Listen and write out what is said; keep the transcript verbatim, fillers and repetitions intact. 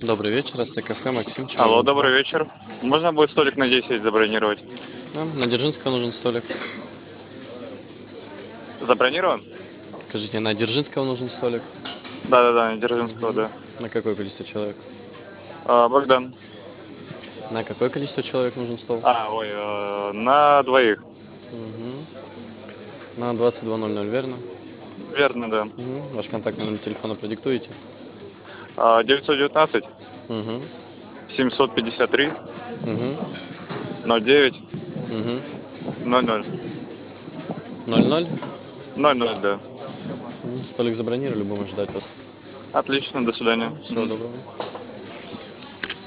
Добрый вечер, это кафе Максим. Чем Алло, могу добрый помочь? вечер. Можно будет столик на десять забронировать? Да, на Дзержинского нужен столик. Забронирован? Скажите, на Дзержинского нужен столик? Да-да-да, на Дзержинского, Мгм. да. На какое количество человек? А, Богдан. На какое количество человек нужен стол? А, ой, э, на двоих. Мгм. На двадцать два ноль ноль, верно? Верно, да. Мгм. Ваш контактный номер телефона продиктуете? А, девятьсот девятнадцать Угу. семьсот пятьдесят три Угу. ноль девять Угу. ноль ноль. ноль ноль? ноль ноль, да. Мгм. Столик забронировали, будем ждать вас. Отлично, до свидания. Всего Мгм. доброго.